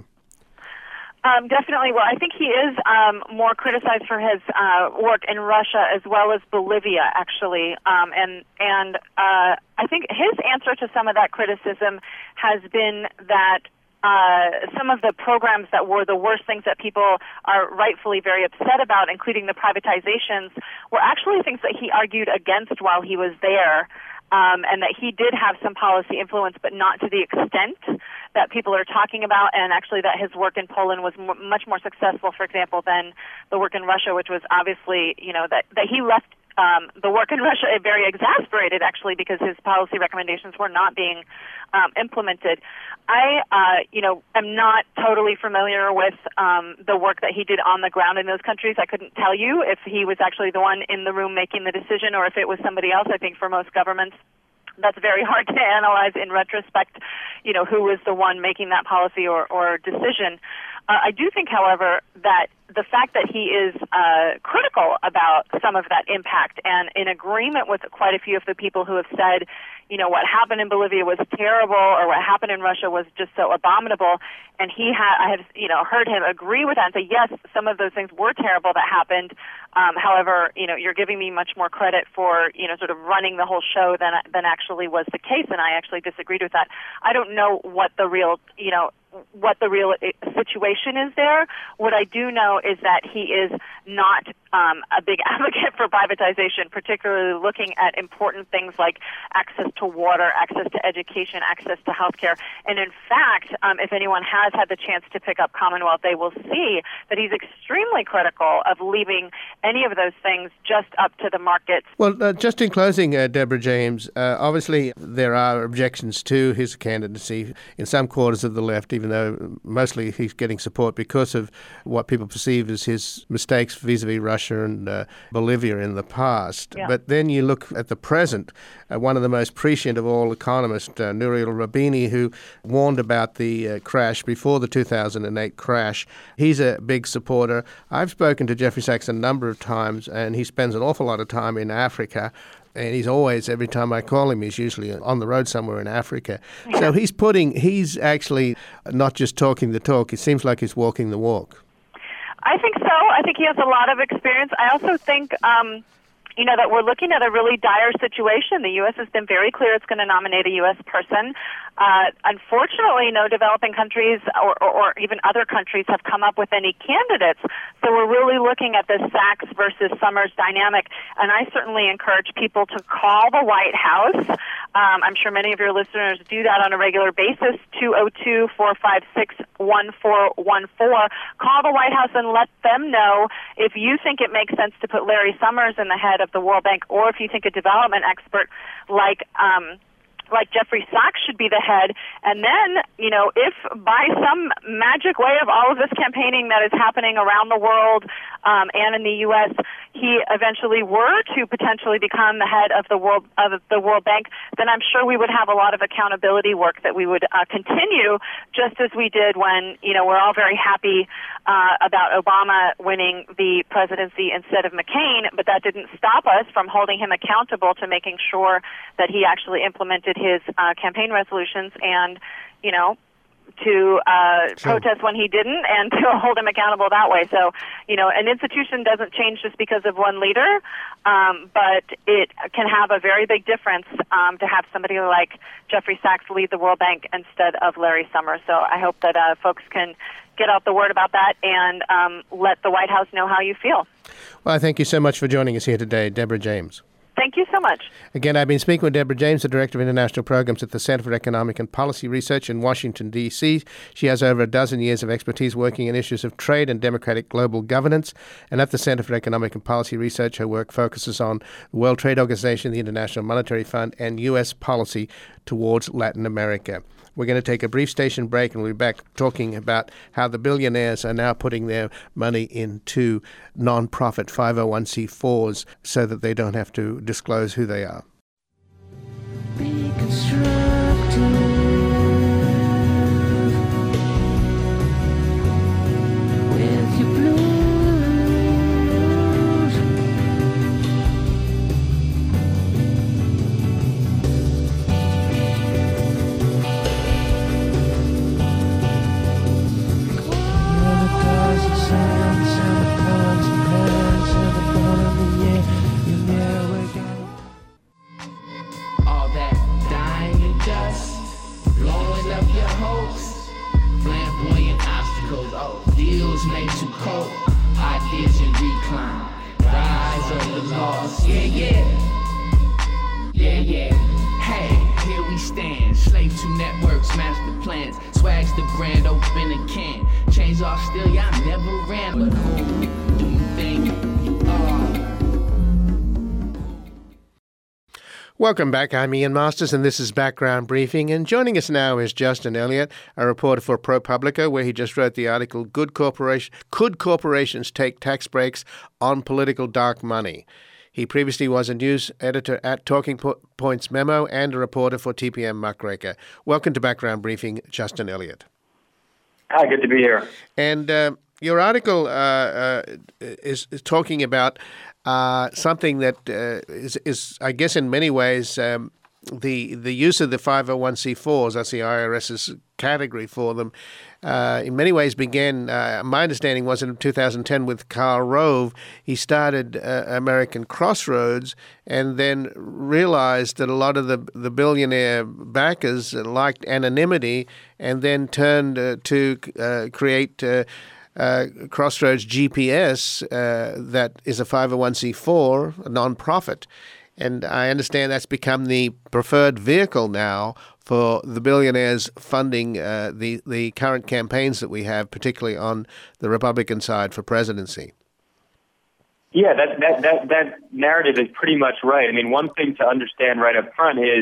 Um, definitely. Well, I think he is um, more criticized for his uh, work in Russia as well as Bolivia, actually. Um, and and uh, I think his answer to some of that criticism has been that Uh, some of the programs that were the worst things that people are rightfully very upset about, including the privatizations, were actually things that he argued against while he was there, um, and that he did have some policy influence, but not to the extent that people are talking about, and actually that his work in Poland was m- much more successful, for example, than the work in Russia, which was obviously, you know, that, that he left Um, the work in Russia very exasperated, actually, because his policy recommendations were not being um, implemented. I, uh, you know, am not totally familiar with um, the work that he did on the ground in those countries. I couldn't tell you if he was actually the one in the room making the decision or if it was somebody else. I think for most governments, that's very hard to analyze in retrospect, you know, who was the one making that policy or, or decision. Uh, I do think, however, that the fact that he is uh, critical about some of that impact and in agreement with quite a few of the people who have said, you know, what happened in Bolivia was terrible or what happened in Russia was just so abominable. And he had, I have, you know, heard him agree with that and say, yes, some of those things were terrible that happened. Um, however, you know, you're giving me much more credit for, you know, sort of running the whole show than than actually was the case. And I actually disagreed with that. I don't know what the real, you know, what the real situation is there. What I do know is that he is not um, a big advocate for privatization, particularly looking at important things like access to water, access to education, access to healthcare. And in fact, um, if anyone has had the chance to pick up Commonwealth, they will see that he's extremely critical of leaving any of those things just up to the markets. Well, uh, just in closing, uh, Deborah James, uh, obviously there are objections to his candidacy in some quarters of the left, even even though mostly he's getting support because of what people perceive as his mistakes vis-a-vis Russia and uh, Bolivia in the past. Yeah. But then you look at the present, uh, one of the most prescient of all economists, uh, Nouriel Roubini, who warned about the uh, crash before the two thousand eight crash. He's a big supporter. I've spoken to Jeffrey Sachs a number of times, and he spends an awful lot of time in Africa. And he's always, every time I call him, he's usually on the road somewhere in Africa. Yeah. So he's putting, he's actually not just talking the talk. It seems like he's walking the walk. I think so. I think he has a lot of experience. I also think, um, you know, that we're looking at a really dire situation. The U S has been very clear it's going to nominate a U S person. Uh, unfortunately, no developing countries or, or, or even other countries have come up with any candidates. So we're really looking at this Sachs versus Summers dynamic. And I certainly encourage people to call the White House. Um, I'm sure many of your listeners do that on a regular basis, two oh two, four five six, one four one four. Call the White House and let them know if you think it makes sense to put Larry Summers in the head of the World Bank, or if you think a development expert like um, like Jeffrey Sachs should be the head. And then, you know, if by some magic way of all of this campaigning that is happening around the world um, and in the U S, he eventually were to potentially become the head of the World of the World Bank, then I'm sure we would have a lot of accountability work that we would uh, continue, just as we did when, you know, we're all very happy uh, about Obama winning the presidency instead of McCain, but that didn't stop us from holding him accountable to making sure that he actually implemented his uh, campaign resolutions and, you know, to uh, sure. protest when he didn't and to hold him accountable that way. So, you know, an institution doesn't change just because of one leader, um, but it can have a very big difference um, to have somebody like Jeffrey Sachs lead the World Bank instead of Larry Summers. So I hope that uh, folks can get out the word about that and um, let the White House know how you feel. Well, thank you so much for joining us here today, Deborah James. Thank you so much. Again, I've been speaking with Deborah James, the Director of International Programs at the Center for Economic and Policy Research in Washington, D C She has over a dozen years of expertise working in issues of trade and democratic global governance. And at the Center for Economic and Policy Research, her work focuses on the World Trade Organization, the International Monetary Fund, and U S policy towards Latin America. We're going to take a brief station break, and we'll be back talking about how the billionaires are now putting their money into non-profit five oh one c fours so that they don't have to disclose who they are. Be constructive with your blues. All that dying dust, blowing up your hopes, flamboyant obstacles, oh, deals made too cold, ideas in recline, rise of the lost, yeah, yeah, yeah, yeah. Hey, here we stand, slave to networks, master plans, swags the brand, open a can, change off still, y'all never ran, but who do you think you are? Welcome back. I'm Ian Masters, and this is Background Briefing. And joining us now is Justin Elliott, a reporter for ProPublica, where he just wrote the article, Good Corporation, Could Corporations Take Tax Breaks on Political Dark Money? He previously was a news editor at Talking po- Points Memo and a reporter for T P M Muckraker. Welcome to Background Briefing, Justin Elliott. Hi, good to be here. And uh, your article uh, uh, is, is talking about uh, something that uh, is, is, I guess, in many ways, um, the the use of the five oh one c fours, that's the IRS's category for them, uh, in many ways began, uh, my understanding was in two thousand ten with Karl Rove. He started uh, American Crossroads and then realized that a lot of the, the billionaire backers liked anonymity and then turned uh, to uh, create uh, uh, Crossroads G P S uh, that is a five oh one c four, a nonprofit. And I understand that's become the preferred vehicle now for the billionaires funding uh, the, the current campaigns that we have, particularly on the Republican side for presidency. Yeah, that, that, that, that narrative is pretty much right. I mean, one thing to understand right up front is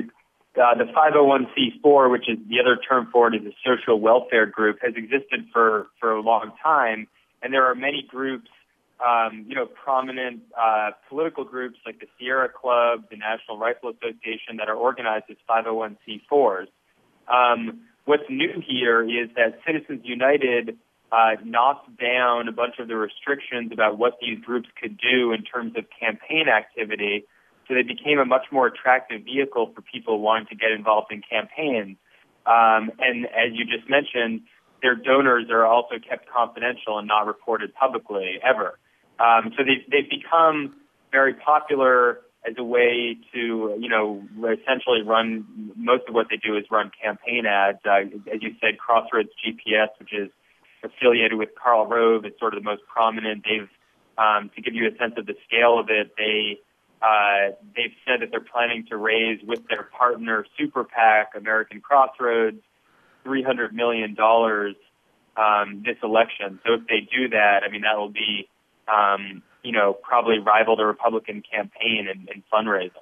uh, the five oh one c four, which is the other term for it, is a social welfare group, has existed for, for a long time. And there are many groups, um, you know, prominent uh, political groups like the Sierra Club, the National Rifle Association, that are organized as five oh one c fours. Um, what's new here is that Citizens United uh, knocked down a bunch of the restrictions about what these groups could do in terms of campaign activity, so they became a much more attractive vehicle for people wanting to get involved in campaigns. Um, and as you just mentioned, their donors are also kept confidential and not reported publicly ever. Um, so they've, they've become very popular as a way to, you know, essentially run, most of what they do is run campaign ads. Uh, as you said, Crossroads G P S, which is affiliated with Karl Rove, is sort of the most prominent. They've, um, to give you a sense of the scale of it, they, uh, they've said that they're planning to raise with their partner Super PAC, American Crossroads, three hundred million dollars um, this election. So if they do that, I mean, that will be, um, you know, probably rival the Republican campaign in, in fundraising.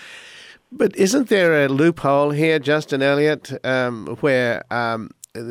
But isn't there a loophole here, Justin Elliott, um, where um,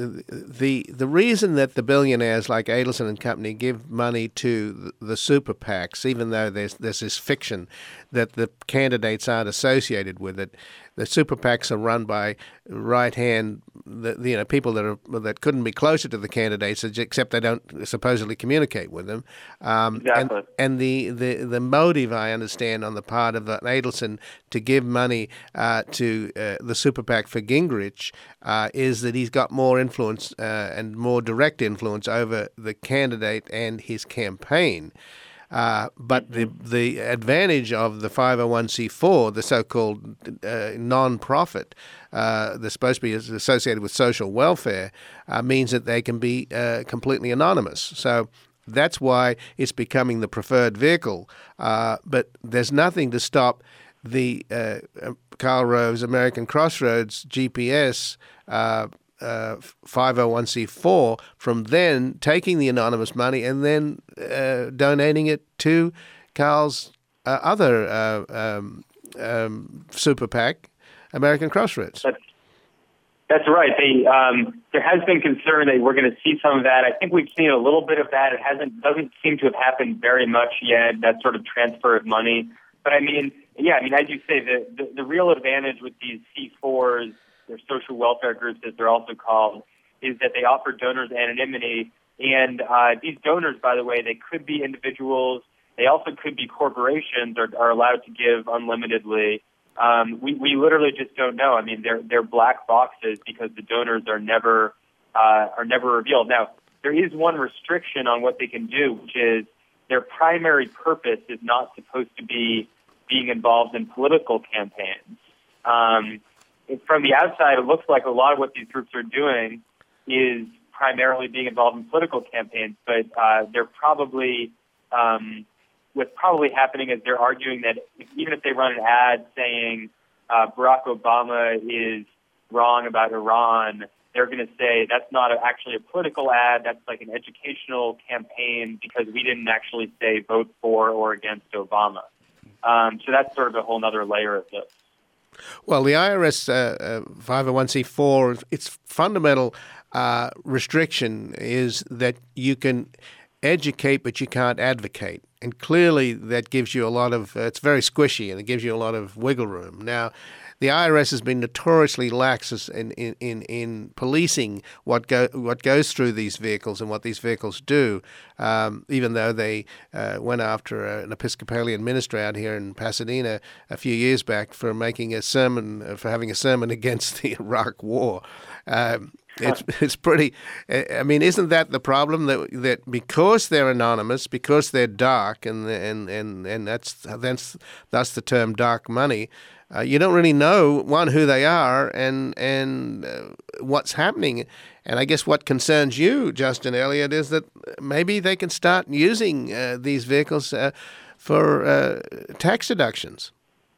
the the reason that the billionaires like Adelson and company give money to the, the super PACs, even though there's there's this fiction that the candidates aren't associated with it, the super PACs are run by right hand, the, you know, people that are that couldn't be closer to the candidates, except they don't supposedly communicate with them. Um, exactly. And, and the, the, the motive, I understand, on the part of Adelson to give money uh, to uh, the super PAC for Gingrich uh, is that he's got more influence uh, and more direct influence over the candidate and his campaign. Uh, but the the advantage of the five oh one c four, the so-called uh, non-profit, uh, that's supposed to be associated with social welfare, uh, means that they can be uh, completely anonymous. So that's why it's becoming the preferred vehicle. Uh, but there's nothing to stop the uh, Karl Rove's American Crossroads G P S uh, Uh, five oh one c four from then taking the anonymous money and then uh, donating it to Karl's uh, other uh, um, um, super PAC, American Crossroads. That's, that's right. They, um, there has been concern that we're going to see some of that. I think we've seen a little bit of that. It hasn't doesn't seem to have happened very much yet, that sort of transfer of money. But I mean, yeah, I mean, as you say, the, the, the real advantage with these C fours, their social welfare groups, as they're also called, is that they offer donors anonymity. And uh, these donors, by the way, they could be individuals. They also could be corporations or are allowed to give unlimitedly. Um, we, we literally just don't know. I mean, they're they're black boxes because the donors are never uh, are never revealed. Now, there is one restriction on what they can do, which is their primary purpose is not supposed to be being involved in political campaigns. Um, From the outside, it looks like a lot of what these groups are doing is primarily being involved in political campaigns, but uh, they're probably, um, what's probably happening is they're arguing that if, even if they run an ad saying uh, Barack Obama is wrong about Iran, they're going to say that's not a, actually a political ad, that's like an educational campaign because we didn't actually say vote for or against Obama. Um, so that's sort of a whole other layer of this. Well, the I R S uh, uh, five oh one c four, its fundamental uh, restriction is that you can educate, but you can't advocate. And clearly that gives you a lot of, uh, it's very squishy, and it gives you a lot of wiggle room. Now, the I R S has been notoriously lax in in, in, in policing what go what goes through these vehicles and what these vehicles do. Um, even though they uh, went after an Episcopalian minister out here in Pasadena a few years back for making a sermon uh, for having a sermon against the Iraq War. Um, It's it's pretty. I mean, isn't that the problem, that that because they're anonymous, because they're dark, and and and and that's that's that's the term dark money. Uh, you don't really know, one, who they are, and and uh, what's happening. And I guess what concerns you, Justin Elliott, is that maybe they can start using uh, these vehicles uh, for uh, tax deductions.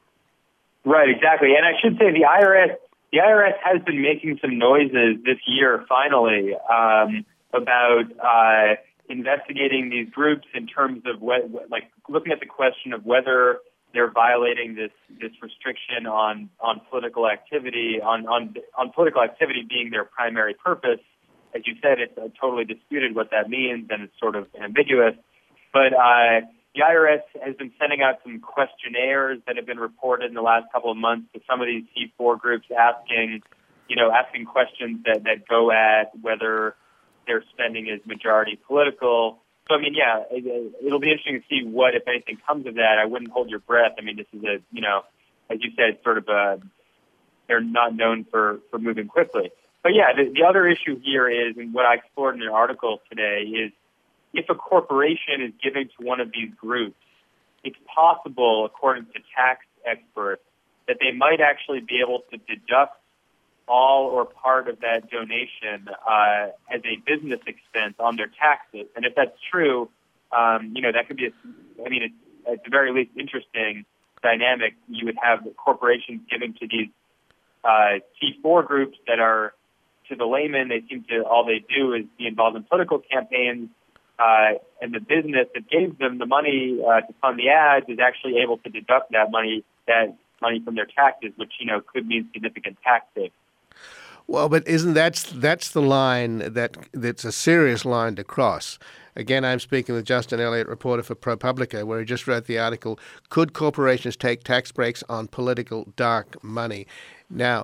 Right, exactly. And I should say the I R S. The I R S has been making some noises this year, finally, um, about uh, investigating these groups in terms of what, like looking at the question of whether they're violating this this restriction on on political activity, on on on political activity being their primary purpose. As you said, it's uh, totally disputed what that means, and it's sort of ambiguous. But uh, the I R S has been sending out some questionnaires that have been reported in the last couple of months to some of these C four groups, asking, you know, asking questions that, that go at whether their spending is majority political. So, I mean, yeah, it, it'll be interesting to see what, if anything, comes of that. I wouldn't hold your breath. I mean, this is a, you know, as you said, sort of a, they're not known for, for moving quickly. But yeah, the, the other issue here is, and what I explored in an article today, is if a corporation is giving to one of these groups, it's possible, according to tax experts, that they might actually be able to deduct all or part of that donation uh, as a business expense on their taxes. And if that's true, um, you know, that could be, a, I mean, it's, at the very least, interesting dynamic. You would have corporations giving to these uh, C four groups that are, to the layman, they seem to, all they do is be involved in political campaigns, uh, and the business that gave them the money uh, to fund the ads is actually able to deduct that money, that money from their taxes, which, you know, could mean significant tax savings. Well, but isn't that's that's the line that that's a serious line to cross? Again, I'm speaking with Justin Elliott, reporter for ProPublica, where he just wrote the article, "Could Corporations Take Tax Breaks on Political Dark Money?" Now,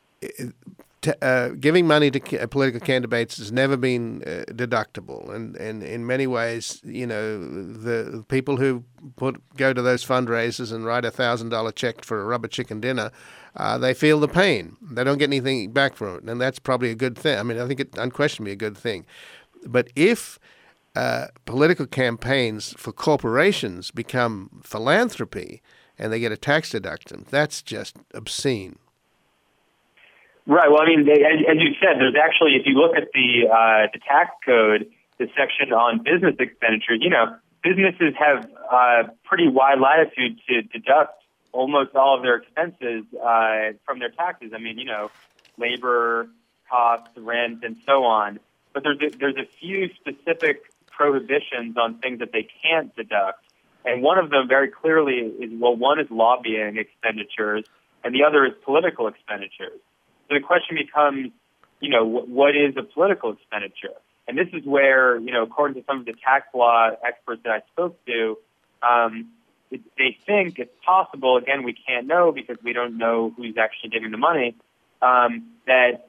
T- uh, giving money to ca- political candidates has never been uh, deductible, and, and in many ways, you know, the people who put go to those fundraisers and write a thousand dollar check for a rubber chicken dinner, uh, they feel the pain. They don't get anything back from it, and that's probably a good thing. I mean, I think it unquestionably a good thing. But if uh, political campaigns for corporations become philanthropy and they get a tax deduction, that's just obscene. Right. Well, I mean, they, as, as you said, there's actually, if you look at the uh, the tax code, the section on business expenditures, you know, businesses have uh, pretty wide latitude to deduct almost all of their expenses uh, from their taxes. I mean, you know, labor costs, rent, and so on. But there's a, there's a few specific prohibitions on things that they can't deduct. And one of them very clearly is, well, one is lobbying expenditures, and the other is political expenditures. So the question becomes, you know, what is a political expenditure? And this is where, you know, according to some of the tax law experts that I spoke to, um, it, they think it's possible, again, we can't know because we don't know who's actually giving the money, um, that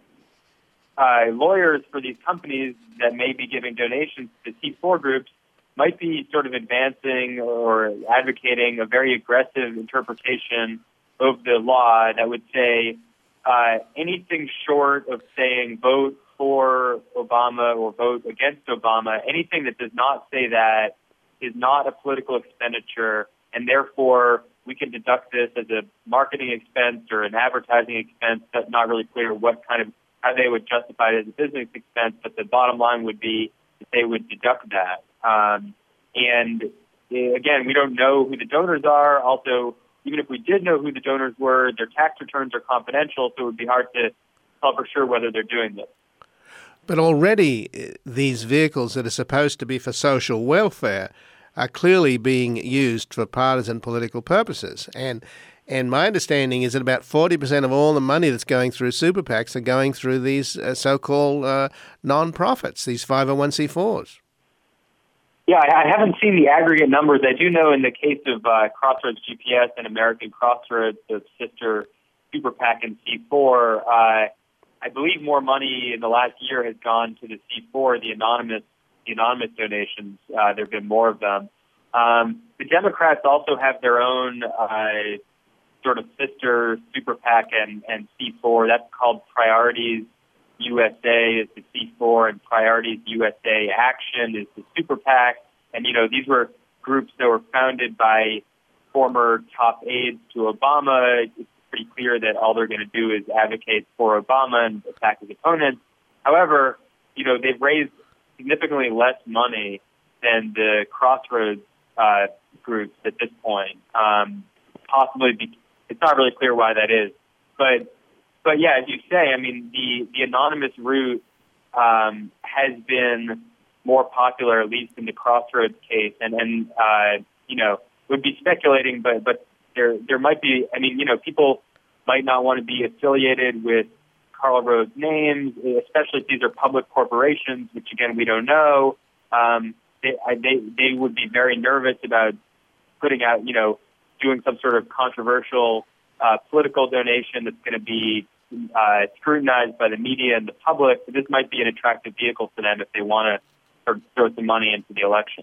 uh, lawyers for these companies that may be giving donations to C four groups might be sort of advancing or advocating a very aggressive interpretation of the law that would say, Uh, anything short of saying vote for Obama or vote against Obama, anything that does not say that is not a political expenditure, and therefore we can deduct this as a marketing expense or an advertising expense. That's not really clear what kind of, how they would justify it as a business expense, but the bottom line would be that they would deduct that. Um, and again, we don't know who the donors are. Also, even if we did know who the donors were, their tax returns are confidential, so it would be hard to tell for sure whether they're doing this. But already these vehicles that are supposed to be for social welfare are clearly being used for partisan political purposes. And and my understanding is that about forty percent of all the money that's going through super PACs are going through these uh, so-called uh, non-profits, these five oh one c fours. Yeah, I haven't seen the aggregate numbers. I do know in the case of uh, Crossroads G P S and American Crossroads, the sister super PAC and C four, uh, I believe more money in the last year has gone to the C four, the anonymous, the anonymous donations. Uh, there have been more of them. Um, the Democrats also have their own uh, sort of sister super PAC and, and C four. That's called Priorities U S A is the C four, and Priorities U S A Action is the super PAC. And, you know, these were groups that were founded by former top aides to Obama. It's pretty clear that all they're going to do is advocate for Obama and attack his opponents. However, you know, they've raised significantly less money than the Crossroads uh, groups at this point. Um, possibly, be, it's not really clear why that is. But But yeah, as you say, I mean, the, the anonymous route um, has been more popular, at least in the Crossroads case, and, and uh, you know, would be speculating, but, but there there might be, I mean, you know, people might not want to be affiliated with Karl Rove's names, especially if these are public corporations, which, again, we don't know. Um, they, they, they would be very nervous about putting out, you know, doing some sort of controversial uh, political donation that's going to be uh, scrutinized by the media and the public. So this might be an attractive vehicle for them if they want to throw some money into the election.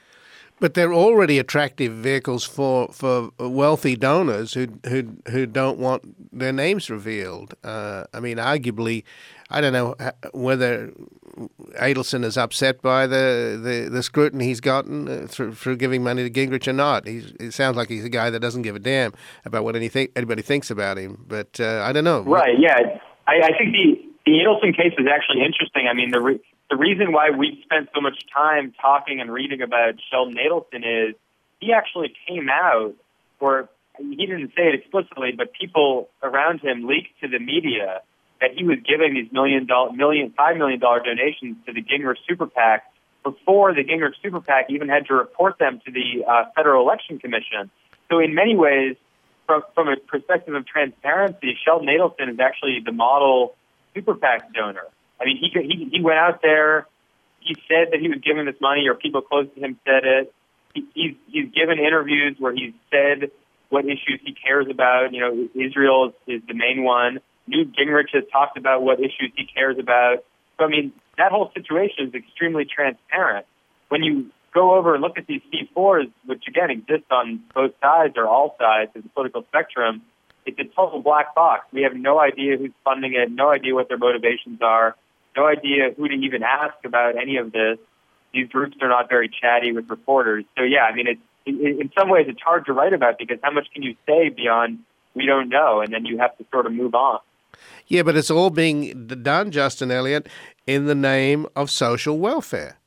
But they're already attractive vehicles for, for wealthy donors who who who don't want their names revealed. Uh, I mean, arguably, I don't know whether Adelson is upset by the, the, the scrutiny he's gotten uh, through, through giving money to Gingrich or not. He's, it sounds like he's a guy that doesn't give a damn about what anything, anybody thinks about him. But uh, I don't know. Right, yeah. I, I think the, the Adelson case is actually interesting. I mean, the re- the reason why we've spent so much time talking and reading about Sheldon Adelson is he actually came out, or he didn't say it explicitly, but people around him leaked to the media that he was giving these million dollar, million, five million dollar donations to the Gingrich Super PAC before the Gingrich Super PAC even had to report them to the uh, Federal Election Commission. So in many ways, from, from a perspective of transparency, Sheldon Adelson is actually the model Super PAC donor. I mean, he, he he went out there, he said that he was giving this money, or people close to him said it. He, he's, he's given interviews where he's said what issues he cares about. You know, Israel is, is the main one. Newt Gingrich has talked about what issues he cares about. So, I mean, that whole situation is extremely transparent. When you go over and look at these C fours, which, again, exist on both sides or all sides of the political spectrum, it's a total black box. We have no idea who's funding it, no idea what their motivations are, no idea who to even ask about any of this. These groups are not very chatty with reporters. So, yeah, I mean, it's, it, in some ways it's hard to write about because how much can you say beyond we don't know, and then you have to sort of move on. Yeah, but it's all being done, Justin Elliott, in the name of social welfare.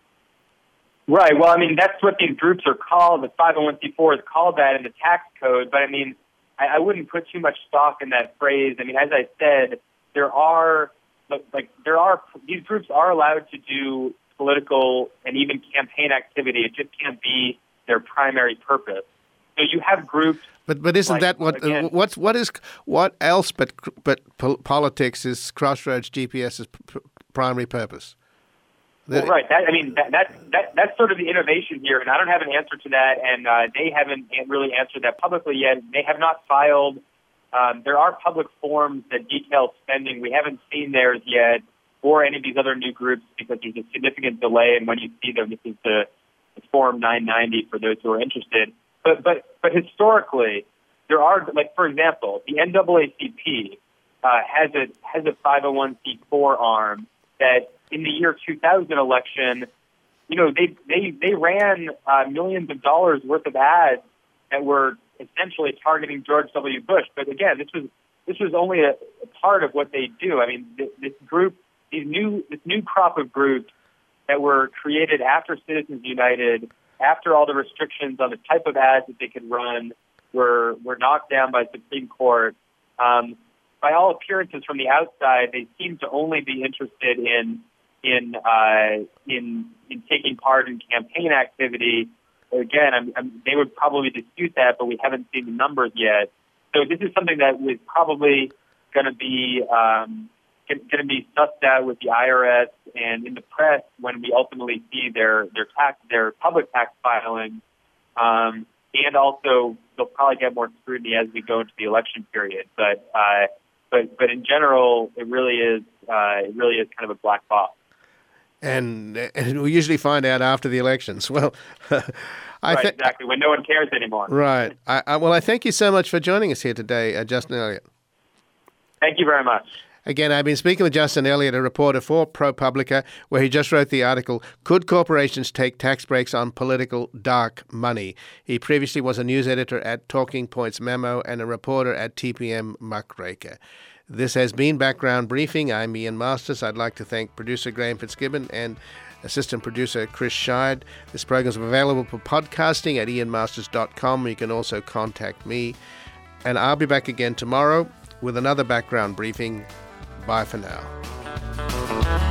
Right. Well, I mean, that's what these groups are called. The five oh one c four is called that in the tax code. But, I mean, I, I wouldn't put too much stock in that phrase. I mean, as I said, there are, like, there are, these groups are allowed to do political and even campaign activity. It just can't be their primary purpose. So you have groups. But but isn't like, that what again, uh, what's what is what else but but politics is Crossroads GPS's p- primary purpose? Well, right. That, I mean that, that that that's sort of the innovation here, and I don't have an answer to that, and uh, they haven't really answered that publicly yet. They have not filed. Um, there are public forms that detail spending. We haven't seen theirs yet, or any of these other new groups, because there's a significant delay in when you see them. This is the, the Form nine ninety for those who are interested. But but but historically, there are, like, for example, the N double A C P uh, has a has a five oh one c four arm that in the year two thousand election, you know, they they they ran uh, millions of dollars worth of ads that were essentially targeting George W. Bush. But again, this was this was only a, a part of what they do. I mean, this, this group, these new this new crop of groups that were created after Citizens United, after all the restrictions on the type of ads that they could run were were knocked down by the Supreme Court. Um, by all appearances, from the outside, they seem to only be interested in in uh, in in taking part in campaign activity. Again, I'm, I'm, they would probably dispute that, but we haven't seen the numbers yet. So this is something that was probably going to be um, going to be sussed out with the I R S and in the press when we ultimately see their their tax their public tax filing, um, and also they'll probably get more scrutiny as we go into the election period. But uh, but but in general, it really is uh, it really is kind of a black box. And, and we usually find out after the elections. Well, I right, th- exactly, when no one cares anymore. Right. I, I, well, I thank you so much for joining us here today, uh, Justin Elliott. Thank you very much. Again, I've been speaking with Justin Elliott, a reporter for ProPublica, where he just wrote the article, Could Corporations Take Tax Breaks on Political Dark Money? He previously was a news editor at Talking Points Memo and a reporter at T P M Muckraker. This has been Background Briefing. I'm Ian Masters. I'd like to thank producer Graham Fitzgibbon and assistant producer Chris Scheid. This program is available for podcasting at ian masters dot com. You can also contact me. And I'll be back again tomorrow with another Background Briefing. Bye for now.